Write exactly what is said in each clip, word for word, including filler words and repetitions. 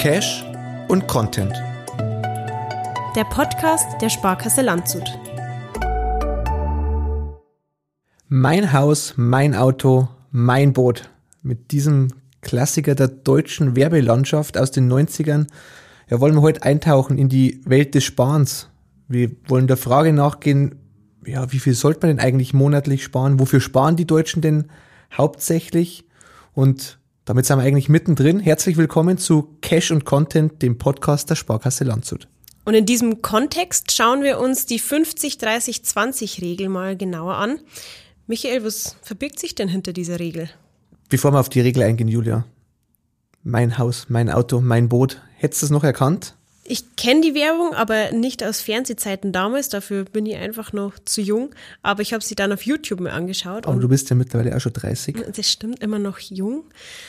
Cash und Content. Der Podcast der Sparkasse Landshut. Mein Haus, mein Auto, mein Boot. Mit diesem Klassiker der deutschen Werbelandschaft aus den neunzigern ja, wollen wir heute eintauchen in die Welt des Sparens. Wir wollen der Frage nachgehen, ja, wie viel sollte man denn eigentlich monatlich sparen? Wofür sparen die Deutschen denn hauptsächlich? Und damit sind wir eigentlich mittendrin. Herzlich willkommen zu Cash und Content, dem Podcast der Sparkasse Landshut. Und in diesem Kontext schauen wir uns die fünfzig dreißig zwanzig Regel mal genauer an. Michael, was verbirgt sich denn hinter dieser Regel? Bevor wir auf die Regel eingehen, Julia. Mein Haus, mein Auto, mein Boot. Hättest du es noch erkannt? Ich kenne die Werbung, aber nicht aus Fernsehzeiten damals. Dafür bin ich einfach noch zu jung. Aber ich habe sie dann auf YouTube mir angeschaut. Aber du bist ja mittlerweile auch schon dreißig. Das stimmt, immer noch jung.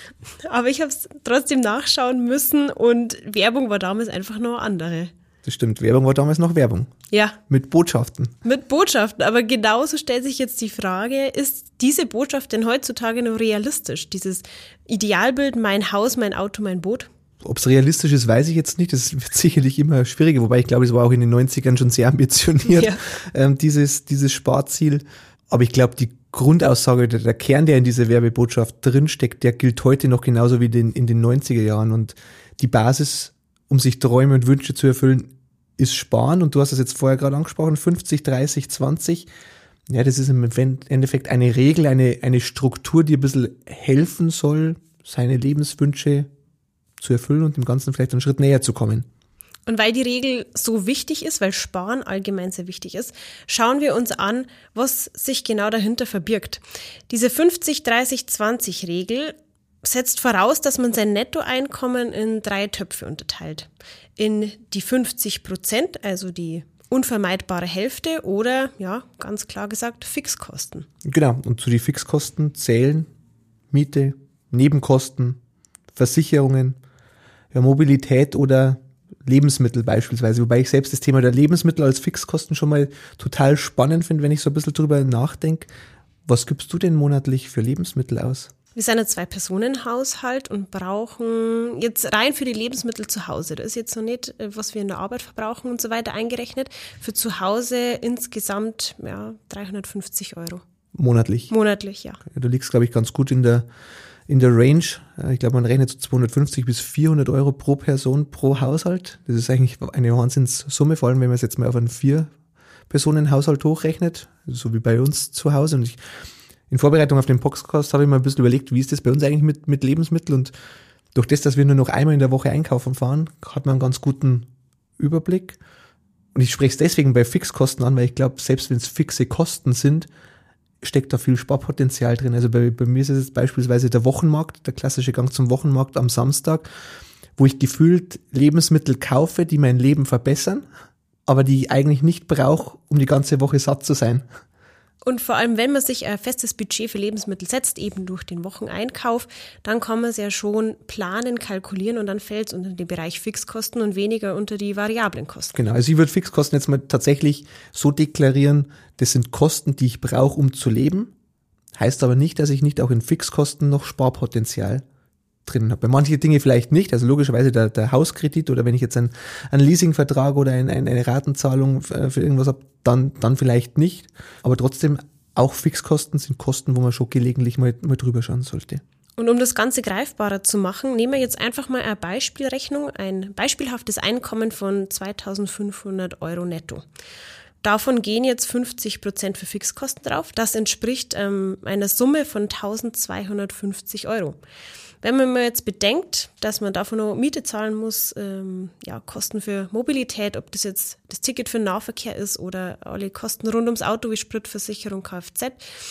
Aber ich habe es trotzdem nachschauen müssen und Werbung war damals einfach noch andere. Das stimmt, Werbung war damals noch Werbung. Ja. Mit Botschaften. Mit Botschaften, aber genauso stellt sich jetzt die Frage, ist diese Botschaft denn heutzutage noch realistisch? Dieses Idealbild, mein Haus, mein Auto, mein Boot? Ob es realistisch ist, weiß ich jetzt nicht. Das wird sicherlich immer schwieriger, wobei ich glaube, es war auch in den neunzigern schon sehr ambitioniert, ja. ähm, dieses, dieses Sparziel. Aber ich glaube, die Grundaussage, der, der Kern, der in dieser Werbebotschaft drinsteckt, der gilt heute noch genauso wie den, in den neunziger Jahren. Und die Basis, um sich Träume und Wünsche zu erfüllen, ist Sparen. Und du hast es jetzt vorher gerade angesprochen, fünfzig dreißig zwanzig. Ja, das ist im Endeffekt eine Regel, eine, eine Struktur, die ein bisschen helfen soll, seine Lebenswünsche zu erfüllen und dem Ganzen vielleicht einen Schritt näher zu kommen. Und weil die Regel so wichtig ist, weil Sparen allgemein sehr wichtig ist, schauen wir uns an, was sich genau dahinter verbirgt. Diese fünfzig dreißig zwanzig Regel setzt voraus, dass man sein Nettoeinkommen in drei Töpfe unterteilt. In die fünfzig Prozent, also die unvermeidbare Hälfte oder, ja, ganz klar gesagt, Fixkosten. Genau, und zu den Fixkosten zählen Miete, Nebenkosten, Versicherungen, ja, Mobilität oder Lebensmittel beispielsweise. Wobei ich selbst das Thema der Lebensmittel als Fixkosten schon mal total spannend finde, wenn ich so ein bisschen drüber nachdenke. Was gibst du denn monatlich für Lebensmittel aus? Wir sind ein Zwei-Personen-Haushalt und brauchen jetzt rein für die Lebensmittel zu Hause. Das ist jetzt noch nicht, was wir in der Arbeit verbrauchen und so weiter eingerechnet. Für zu Hause insgesamt ja, dreihundertfünfzig Euro. Monatlich? Monatlich, ja. Du liegst, glaube ich, ganz gut in der in der Range. Ich glaube, man rechnet so zweihundertfünfzig bis vierhundert Euro pro Person pro Haushalt. Das ist eigentlich eine Wahnsinnssumme, vor allem wenn man es jetzt mal auf einen Vier-Personen-Haushalt hochrechnet, so wie bei uns zu Hause. Und ich, in Vorbereitung auf den Podcast habe ich mal ein bisschen überlegt, wie ist das bei uns eigentlich mit, mit Lebensmitteln, und durch das, dass wir nur noch einmal in der Woche einkaufen fahren, hat man einen ganz guten Überblick. Und ich spreche es deswegen bei Fixkosten an, weil ich glaube, selbst wenn es fixe Kosten sind, steckt da viel Sparpotenzial drin. Also bei, bei mir ist es jetzt beispielsweise der Wochenmarkt, der klassische Gang zum Wochenmarkt am Samstag, wo ich gefühlt Lebensmittel kaufe, die mein Leben verbessern, aber die ich eigentlich nicht brauche, um die ganze Woche satt zu sein. Und vor allem, wenn man sich ein festes Budget für Lebensmittel setzt, eben durch den Wocheneinkauf, dann kann man es ja schon planen, kalkulieren, und dann fällt es unter den Bereich Fixkosten und weniger unter die variablen Kosten. Genau, also ich würde Fixkosten jetzt mal tatsächlich so deklarieren, das sind Kosten, die ich brauche, um zu leben. Heißt aber nicht, dass ich nicht auch in Fixkosten noch Sparpotenzial drin habe. Bei manchen Dinge vielleicht nicht, also logischerweise der, der Hauskredit oder wenn ich jetzt einen, einen Leasingvertrag oder ein, ein, eine Ratenzahlung für, für irgendwas habe, dann, dann vielleicht nicht. Aber trotzdem, auch Fixkosten sind Kosten, wo man schon gelegentlich mal, mal drüber schauen sollte. Und um das Ganze greifbarer zu machen, nehmen wir jetzt einfach mal eine Beispielrechnung, ein beispielhaftes Einkommen von zweitausendfünfhundert Euro netto. Davon gehen jetzt fünfzig Prozent für Fixkosten drauf. Das entspricht ähm, einer Summe von eintausendzweihundertfünfzig Euro. Wenn man mal jetzt bedenkt, dass man davon noch Miete zahlen muss, ähm, ja, Kosten für Mobilität, ob das jetzt das Ticket für den Nahverkehr ist oder alle Kosten rund ums Auto wie Spritversicherung, Kfz,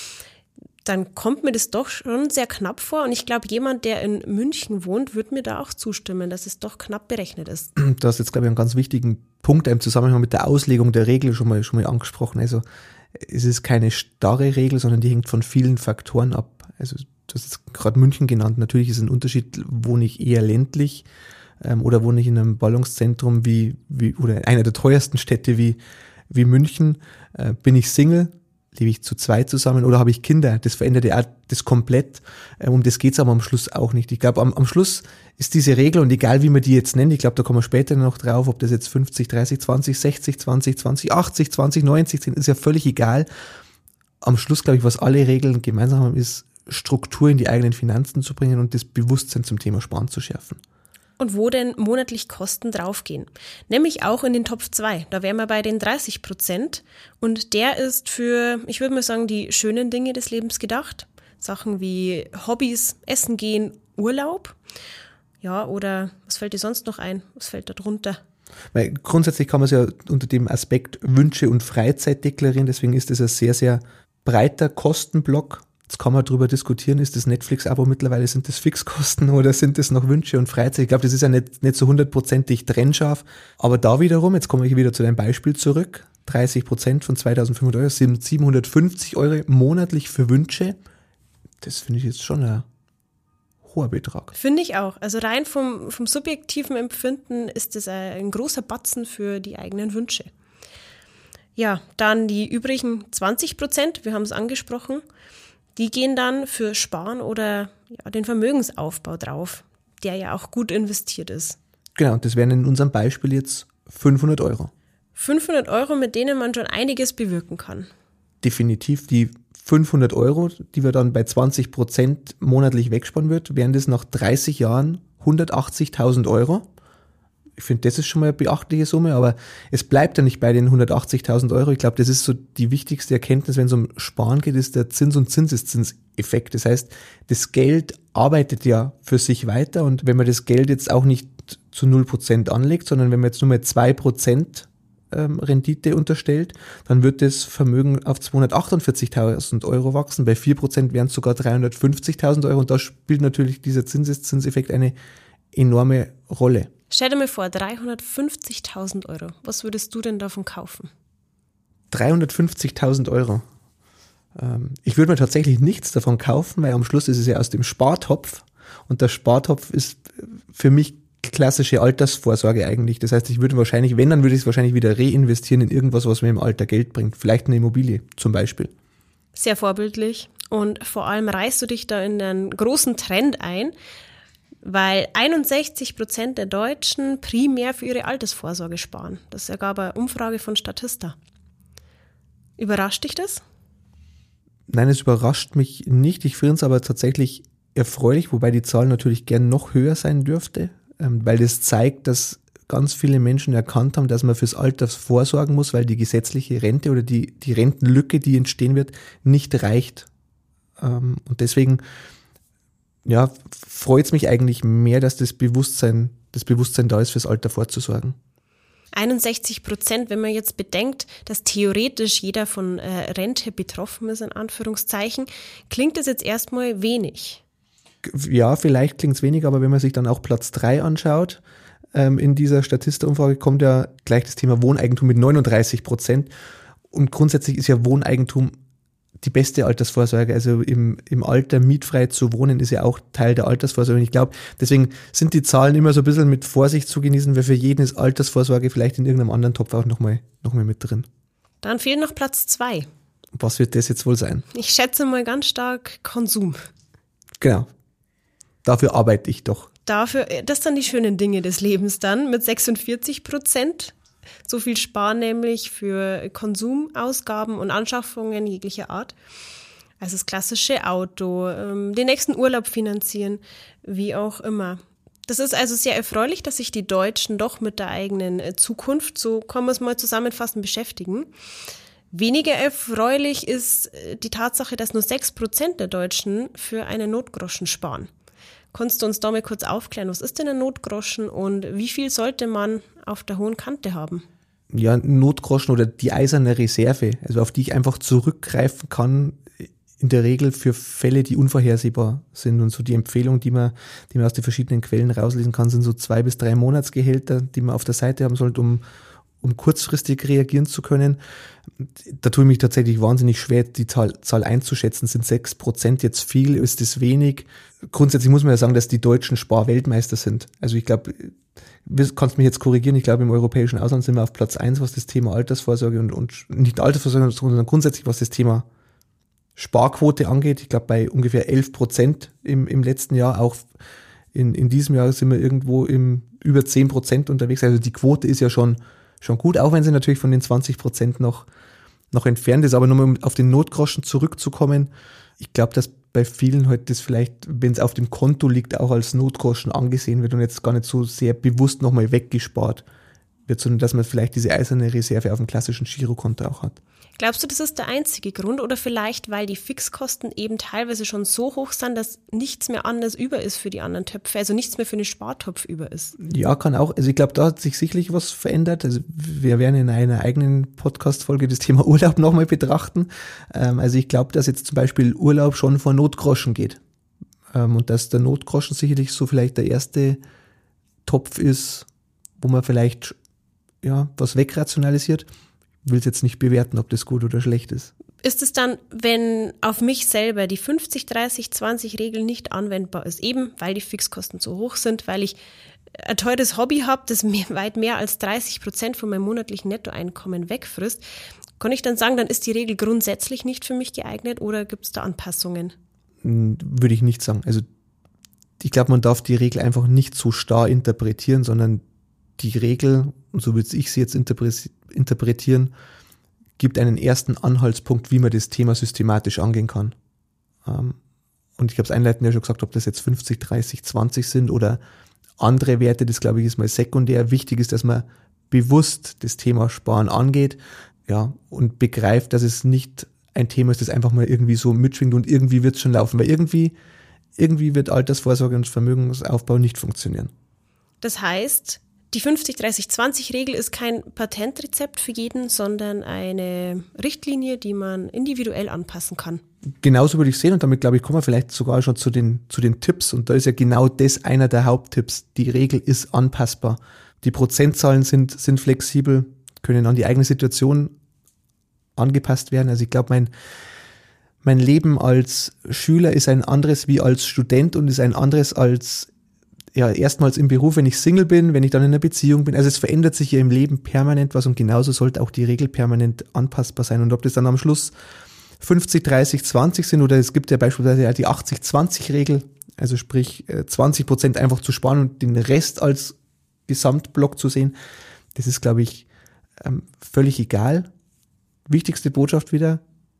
dann kommt mir das doch schon sehr knapp vor. Und ich glaube, jemand, der in München wohnt, wird mir da auch zustimmen, dass es doch knapp berechnet ist. Du hast jetzt, glaube ich, einen ganz wichtigen Punkt im Zusammenhang mit der Auslegung der Regel schon mal, schon mal angesprochen. Also es ist keine starre Regel, sondern die hängt von vielen Faktoren ab. Also du hast jetzt gerade München genannt. Natürlich ist ein Unterschied, wohne ich eher ländlich ähm, oder wohne ich in einem Ballungszentrum wie, wie oder einer der teuersten Städte wie, wie München. Äh, bin ich Single, Lebe ich zu zweit zusammen oder habe ich Kinder? Das verändert ja auch das komplett. Um das geht's aber am Schluss auch nicht. Ich glaube, am, am Schluss ist diese Regel, und egal wie man die jetzt nennt, ich glaube, da kommen wir später noch drauf, ob das jetzt fünfzig, dreißig, zwanzig, sechzig, zwanzig, zwanzig, achtzig, zwanzig, neunzig sind, ist ja völlig egal. Am Schluss, glaube ich, was alle Regeln gemeinsam haben, ist, Struktur in die eigenen Finanzen zu bringen und das Bewusstsein zum Thema Sparen zu schärfen. Und wo denn monatlich Kosten draufgehen. Nämlich auch in den Topf zwei. Da wären wir bei den dreißig Prozent. Und der ist für, ich würde mal sagen, die schönen Dinge des Lebens gedacht. Sachen wie Hobbys, Essen gehen, Urlaub. Ja, oder was fällt dir sonst noch ein? Was fällt da drunter? Weil grundsätzlich kann man es ja unter dem Aspekt Wünsche und Freizeit deklarieren. Deswegen ist das ein sehr, sehr breiter Kostenblock. Jetzt kann man darüber diskutieren, ist das Netflix-Abo mittlerweile, sind das Fixkosten oder sind das noch Wünsche und Freizeit? Ich glaube, das ist ja nicht, nicht so hundertprozentig trennscharf. Aber da wiederum, jetzt komme ich wieder zu deinem Beispiel zurück, dreißig Prozent von zweitausendfünfhundert Euro sind siebenhundertfünfzig Euro monatlich für Wünsche. Das finde ich jetzt schon ein hoher Betrag. Finde ich auch. Also rein vom, vom subjektiven Empfinden ist das ein, ein großer Batzen für die eigenen Wünsche. Ja, dann die übrigen zwanzig Prozent, wir haben es angesprochen, die gehen dann für Sparen oder ja, den Vermögensaufbau drauf, der ja auch gut investiert ist. Genau, und das wären in unserem Beispiel jetzt fünfhundert Euro. fünfhundert Euro, mit denen man schon einiges bewirken kann. Definitiv die fünfhundert Euro, die wir dann bei zwanzig Prozent monatlich wegsparen wird, wären das nach dreißig Jahren hundertachtzigtausend Euro. Ich finde, das ist schon mal eine beachtliche Summe, aber es bleibt ja nicht bei den hundertachtzigtausend Euro. Ich glaube, das ist so die wichtigste Erkenntnis, wenn es um Sparen geht, ist der Zins- und Zinseszinseffekt. Das heißt, das Geld arbeitet ja für sich weiter, und wenn man das Geld jetzt auch nicht zu null Prozent anlegt, sondern wenn man jetzt nur mal zwei Prozent ähm, Rendite unterstellt, dann wird das Vermögen auf zweihundertachtundvierzigtausend Euro wachsen. Bei vier Prozent wären es sogar dreihundertfünfzigtausend Euro, und da spielt natürlich dieser Zinseszinseffekt eine enorme Rolle. Stell dir mal vor, dreihundertfünfzigtausend Euro. Was würdest du denn davon kaufen? dreihundertfünfzigtausend Euro. Ähm, ich würde mir tatsächlich nichts davon kaufen, weil am Schluss ist es ja aus dem Spartopf, und der Spartopf ist für mich klassische Altersvorsorge eigentlich. Das heißt, ich würde wahrscheinlich, wenn, dann würde ich es wahrscheinlich wieder reinvestieren in irgendwas, was mir im Alter Geld bringt. Vielleicht eine Immobilie zum Beispiel. Sehr vorbildlich, und vor allem reißt du dich da in einen großen Trend ein, weil einundsechzig Prozent der Deutschen primär für ihre Altersvorsorge sparen. Das ergab eine Umfrage von Statista. Überrascht dich das? Nein, es überrascht mich nicht. Ich finde es aber tatsächlich erfreulich, wobei die Zahl natürlich gern noch höher sein dürfte, weil das zeigt, dass ganz viele Menschen erkannt haben, dass man fürs Alter vorsorgen muss, weil die gesetzliche Rente oder die, die Rentenlücke, die entstehen wird, nicht reicht. Und deswegen ja, freut es mich eigentlich mehr, dass das Bewusstsein, das Bewusstsein da ist, fürs Alter vorzusorgen. einundsechzig Prozent, wenn man jetzt bedenkt, dass theoretisch jeder von äh, Rente betroffen ist, in Anführungszeichen, klingt das jetzt erstmal wenig. Ja, vielleicht klingt es wenig, aber wenn man sich dann auch Platz drei anschaut, ähm, in dieser Statista-Umfrage kommt ja gleich das Thema Wohneigentum mit neununddreißig Prozent. Und grundsätzlich ist ja Wohneigentum die beste Altersvorsorge. Also im, im Alter mietfrei zu wohnen ist ja auch Teil der Altersvorsorge. Und ich glaube, deswegen sind die Zahlen immer so ein bisschen mit Vorsicht zu genießen, weil für jeden ist Altersvorsorge vielleicht in irgendeinem anderen Topf auch nochmal noch mal mit drin. Dann fehlt noch Platz zwei. Was wird das jetzt wohl sein? Ich schätze mal ganz stark Konsum. Genau. Dafür arbeite ich doch. Dafür, das sind die schönen Dinge des Lebens dann mit sechsundvierzig Prozent. So viel sparen nämlich für Konsumausgaben und Anschaffungen jeglicher Art. Also das klassische Auto, den nächsten Urlaub finanzieren, wie auch immer. Das ist also sehr erfreulich, dass sich die Deutschen doch mit der eigenen Zukunft, so kann man es mal zusammenfassen, beschäftigen. Weniger erfreulich ist die Tatsache, dass nur sechs Prozent der Deutschen für einen Notgroschen sparen. Kannst du uns da mal kurz aufklären, was ist denn ein Notgroschen und wie viel sollte man auf der hohen Kante haben? Ja, Notgroschen oder die eiserne Reserve, also auf die ich einfach zurückgreifen kann, in der Regel für Fälle, die unvorhersehbar sind. Und so die Empfehlung, die man, die man aus den verschiedenen Quellen rauslesen kann, sind so zwei bis drei Monatsgehälter, die man auf der Seite haben sollte, um, um kurzfristig reagieren zu können. Da tue ich mich tatsächlich wahnsinnig schwer, die Zahl, Zahl einzuschätzen. Sind sechs Prozent jetzt viel? Ist das wenig? Grundsätzlich muss man ja sagen, dass die Deutschen Sparweltmeister sind. Also ich glaube, du kannst mich jetzt korrigieren, ich glaube, im europäischen Ausland sind wir auf Platz eins, was das Thema Altersvorsorge und, und nicht Altersvorsorge, sondern grundsätzlich, was das Thema Sparquote angeht. Ich glaube, bei ungefähr elf Prozent im, im letzten Jahr, auch in, in diesem Jahr sind wir irgendwo im über zehn Prozent unterwegs. Also die Quote ist ja schon, schon gut, auch wenn sie natürlich von den zwanzig Prozent noch, noch entfernt ist. Aber nur um auf den Notgroschen zurückzukommen, ich glaube, dass bei vielen heute das vielleicht, wenn es auf dem Konto liegt, auch als Notgroschen angesehen wird und jetzt gar nicht so sehr bewusst nochmal weggespart wird, sondern dass man vielleicht diese eiserne Reserve auf dem klassischen Girokonto auch hat. Glaubst du, das ist der einzige Grund oder vielleicht, weil die Fixkosten eben teilweise schon so hoch sind, dass nichts mehr anders über ist für die anderen Töpfe, also nichts mehr für den Spartopf über ist? Ja, kann auch. Also ich glaube, da hat sich sicherlich was verändert. Also wir werden in einer eigenen Podcast-Folge das Thema Urlaub nochmal betrachten. Also ich glaube, dass jetzt zum Beispiel Urlaub schon vor Notgroschen geht. Und dass der Notgroschen sicherlich so vielleicht der erste Topf ist, wo man vielleicht ja was wegrationalisiert. Ich will es jetzt nicht bewerten, ob das gut oder schlecht ist. Ist es dann, wenn auf mich selber die fünfzig dreißig zwanzig Regel nicht anwendbar ist, eben weil die Fixkosten so hoch sind, weil ich ein teures Hobby habe, das mehr, weit mehr als dreißig Prozent von meinem monatlichen Nettoeinkommen wegfrisst, kann ich dann sagen, dann ist die Regel grundsätzlich nicht für mich geeignet oder gibt es da Anpassungen? Würde ich nicht sagen. Also ich glaube, man darf die Regel einfach nicht so starr interpretieren, sondern die Regel, und so würde ich sie jetzt interpretieren, gibt einen ersten Anhaltspunkt, wie man das Thema systematisch angehen kann. Und ich habe es einleitend ja schon gesagt, ob das jetzt fünfzig, dreißig, zwanzig sind oder andere Werte, das glaube ich ist mal sekundär. Wichtig ist, dass man bewusst das Thema Sparen angeht, ja, und begreift, dass es nicht ein Thema ist, das einfach mal irgendwie so mitschwingt und irgendwie wird es schon laufen, weil irgendwie, irgendwie wird Altersvorsorge und Vermögensaufbau nicht funktionieren. Das heißt, die fünfzig dreißig zwanzig Regel ist kein Patentrezept für jeden, sondern eine Richtlinie, die man individuell anpassen kann. Genauso würde ich sehen und damit, glaube ich, kommen wir vielleicht sogar schon zu den, zu den Tipps und da ist ja genau das einer der Haupttipps. Die Regel ist anpassbar. Die Prozentzahlen sind, sind flexibel, können an die eigene Situation angepasst werden. Also ich glaube, mein, mein Leben als Schüler ist ein anderes wie als Student und ist ein anderes als ja, erstmals im Beruf, wenn ich Single bin, wenn ich dann in einer Beziehung bin. Also es verändert sich ja im Leben permanent was und genauso sollte auch die Regel permanent anpassbar sein. Und ob das dann am Schluss fünfzig, dreißig, zwanzig sind oder es gibt ja beispielsweise ja die achtzig zwanzig Regel, also sprich zwanzig Prozent einfach zu sparen und den Rest als Gesamtblock zu sehen, das ist, glaube ich, völlig egal. Wichtigste Botschaft wieder,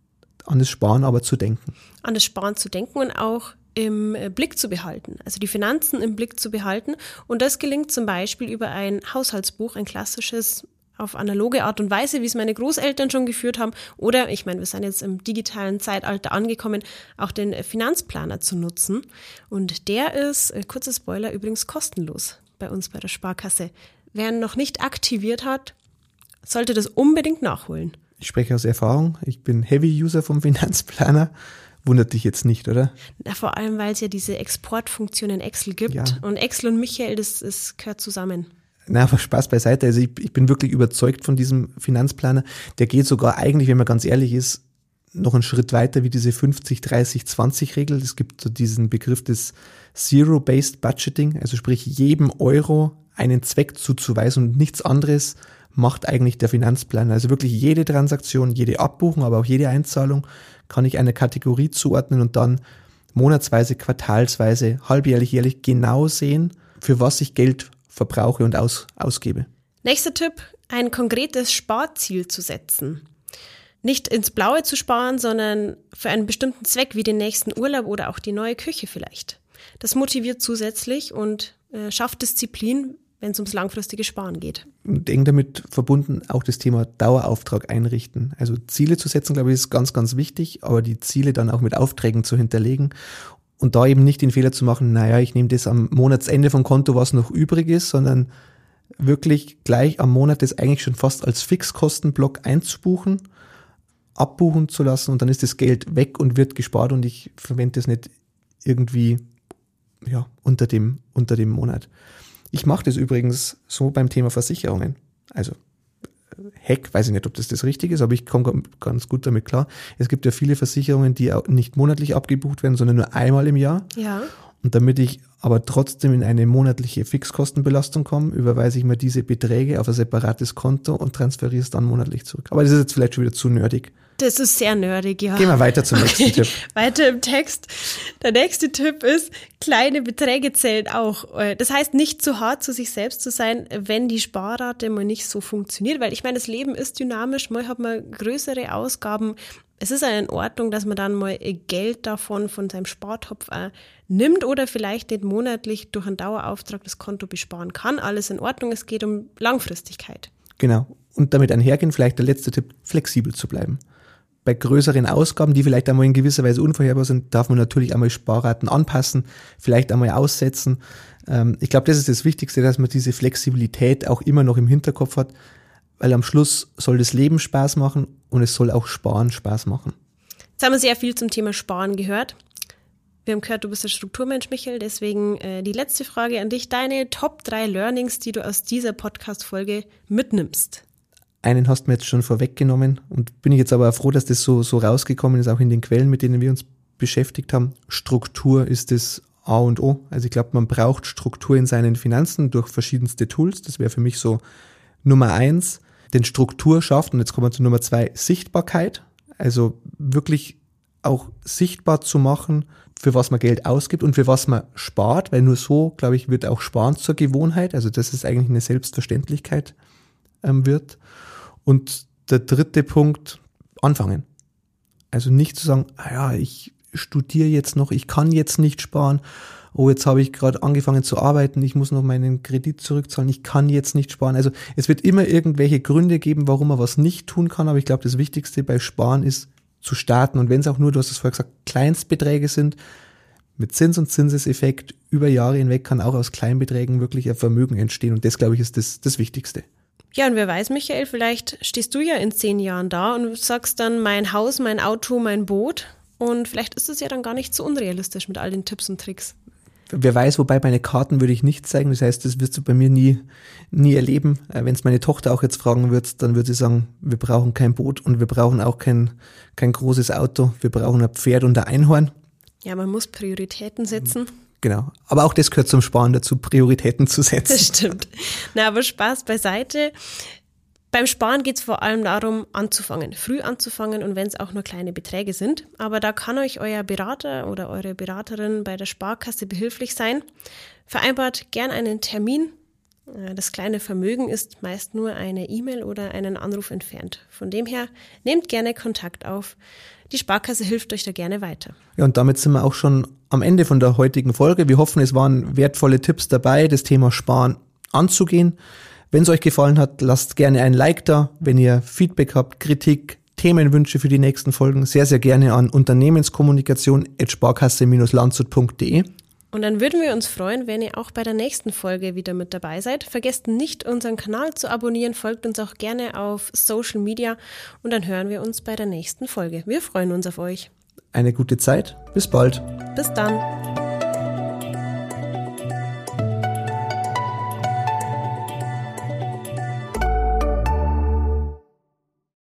an das Sparen aber zu denken. An das Sparen zu denken und auch im Blick zu behalten, also die Finanzen im Blick zu behalten. Und das gelingt zum Beispiel über ein Haushaltsbuch, ein klassisches, auf analoge Art und Weise, wie es meine Großeltern schon geführt haben. Oder, ich meine, wir sind jetzt im digitalen Zeitalter angekommen, auch den Finanzplaner zu nutzen. Und der ist, kurzer Spoiler, übrigens kostenlos bei uns bei der Sparkasse. Wer ihn noch nicht aktiviert hat, sollte das unbedingt nachholen. Ich spreche aus Erfahrung. Ich bin Heavy-User vom Finanzplaner. Wundert dich jetzt nicht, oder? Na, vor allem, weil es ja diese Exportfunktion in Excel gibt. Ja. Und Excel und Michael, das, das gehört zusammen. Na, aber Spaß beiseite. Also ich, ich bin wirklich überzeugt von diesem Finanzplaner. Der geht sogar eigentlich, wenn man ganz ehrlich ist, noch einen Schritt weiter wie diese fünfzig, dreißig, zwanzig Regel. Es gibt so diesen Begriff des Zero-Based Budgeting. Also sprich, jedem Euro einen Zweck zuzuweisen und nichts anderes macht eigentlich der Finanzplaner. Also wirklich jede Transaktion, jede Abbuchung, aber auch jede Einzahlung kann ich einer Kategorie zuordnen und dann monatsweise, quartalsweise, halbjährlich, jährlich genau sehen, für was ich Geld verbrauche und aus, ausgebe. Nächster Tipp, ein konkretes Sparziel zu setzen. Nicht ins Blaue zu sparen, sondern für einen bestimmten Zweck wie den nächsten Urlaub oder auch die neue Küche vielleicht. Das motiviert zusätzlich und äh, schafft Disziplin, wenn es ums langfristige Sparen geht. Und eng damit verbunden auch das Thema Dauerauftrag einrichten. Also Ziele zu setzen, glaube ich, ist ganz, ganz wichtig, aber die Ziele dann auch mit Aufträgen zu hinterlegen und da eben nicht den Fehler zu machen, naja, ich nehme das am Monatsende vom Konto, was noch übrig ist, sondern wirklich gleich am Monat das eigentlich schon fast als Fixkostenblock einzubuchen, abbuchen zu lassen und dann ist das Geld weg und wird gespart und ich verwende das nicht irgendwie ja, unter dem, unter dem Monat. Ich mache das übrigens so beim Thema Versicherungen. Also Hack, weiß ich nicht, ob das das Richtige ist, aber ich komme ganz gut damit klar. Es gibt ja viele Versicherungen, die auch nicht monatlich abgebucht werden, sondern nur einmal im Jahr. Ja. Und damit ich aber trotzdem in eine monatliche Fixkostenbelastung komme, überweise ich mir diese Beträge auf ein separates Konto und transferiere es dann monatlich zurück. Aber das ist jetzt vielleicht schon wieder zu nerdig. Das ist sehr nerdig, ja. Gehen wir weiter zum nächsten Okay. Tipp. Weiter im Text. Der nächste Tipp ist, kleine Beträge zählen auch. Das heißt, nicht zu hart zu sich selbst zu sein, wenn die Sparrate mal nicht so funktioniert. Weil ich meine, das Leben ist dynamisch, mal hat man größere Ausgaben. Es ist ja in Ordnung, dass man dann mal Geld davon von seinem Spartopf äh, nimmt oder vielleicht nicht monatlich durch einen Dauerauftrag das Konto besparen kann. Alles in Ordnung, es geht um Langfristigkeit. Genau. Und damit einhergehen vielleicht der letzte Tipp, flexibel zu bleiben. Bei größeren Ausgaben, die vielleicht einmal in gewisser Weise unvorherbar sind, darf man natürlich einmal Sparraten anpassen, vielleicht einmal aussetzen. Ähm, ich glaube, das ist das Wichtigste, dass man diese Flexibilität auch immer noch im Hinterkopf hat, weil am Schluss soll das Leben Spaß machen und es soll auch Sparen Spaß machen. Jetzt haben wir sehr viel zum Thema Sparen gehört. Wir haben gehört, du bist der Strukturmensch, Michael, deswegen äh, die letzte Frage an dich. Deine Top drei Learnings, die du aus dieser Podcast-Folge mitnimmst. Einen hast du mir jetzt schon vorweggenommen und bin ich jetzt aber auch froh, dass das so, so rausgekommen ist, auch in den Quellen, mit denen wir uns beschäftigt haben. Struktur ist das A und O. Also ich glaube, man braucht Struktur in seinen Finanzen durch verschiedenste Tools. Das wäre für mich so Nummer eins. Denn Struktur schafft, und jetzt kommen wir zu Nummer zwei, Sichtbarkeit. Also wirklich auch sichtbar zu machen, für was man Geld ausgibt und für was man spart, weil nur so, glaube ich, wird auch Sparen zur Gewohnheit. Also das ist eigentlich eine Selbstverständlichkeit ähm, wird. Und der dritte Punkt, anfangen. Also nicht zu sagen, ah ja, ich studiere jetzt noch, ich kann jetzt nicht sparen, oh, jetzt habe ich gerade angefangen zu arbeiten, ich muss noch meinen Kredit zurückzahlen, ich kann jetzt nicht sparen. Also es wird immer irgendwelche Gründe geben, warum man was nicht tun kann, aber ich glaube, das Wichtigste bei Sparen ist zu starten. Und wenn es auch nur, du hast es vorher gesagt, Kleinstbeträge sind, mit Zins- und Zinseseffekt über Jahre hinweg kann auch aus Kleinbeträgen wirklich ein Vermögen entstehen. Und das, glaube ich, ist das, das Wichtigste. Ja, und wer weiß, Michael, vielleicht stehst du ja in zehn Jahren da und sagst dann mein Haus, mein Auto, mein Boot. Und vielleicht ist es ja dann gar nicht so unrealistisch mit all den Tipps und Tricks. Wer weiß, wobei meine Karten würde ich nicht zeigen. Das heißt, das wirst du bei mir nie, nie erleben. Wenn es meine Tochter auch jetzt fragen wird, dann würde sie sagen, wir brauchen kein Boot und wir brauchen auch kein, kein großes Auto. Wir brauchen ein Pferd und ein Einhorn. Ja, man muss Prioritäten setzen. Genau. Aber auch das gehört zum Sparen dazu, Prioritäten zu setzen. Das stimmt. Na, aber Spaß beiseite. Beim Sparen geht es vor allem darum, anzufangen, früh anzufangen und wenn es auch nur kleine Beträge sind. Aber da kann euch euer Berater oder eure Beraterin bei der Sparkasse behilflich sein. Vereinbart gern einen Termin. Das kleine Vermögen ist meist nur eine E-Mail oder einen Anruf entfernt. Von dem her, nehmt gerne Kontakt auf. Die Sparkasse hilft euch da gerne weiter. Ja, und damit sind wir auch schon am Ende von der heutigen Folge. Wir hoffen, es waren wertvolle Tipps dabei, das Thema Sparen anzugehen. Wenn es euch gefallen hat, lasst gerne ein Like da. Wenn ihr Feedback habt, Kritik, Themenwünsche für die nächsten Folgen, sehr, sehr gerne an unternehmenskommunikation at sparkasse landshut punkt de. Und dann würden wir uns freuen, wenn ihr auch bei der nächsten Folge wieder mit dabei seid. Vergesst nicht, unseren Kanal zu abonnieren, folgt uns auch gerne auf Social Media und dann hören wir uns bei der nächsten Folge. Wir freuen uns auf euch. Eine gute Zeit, bis bald. Bis dann.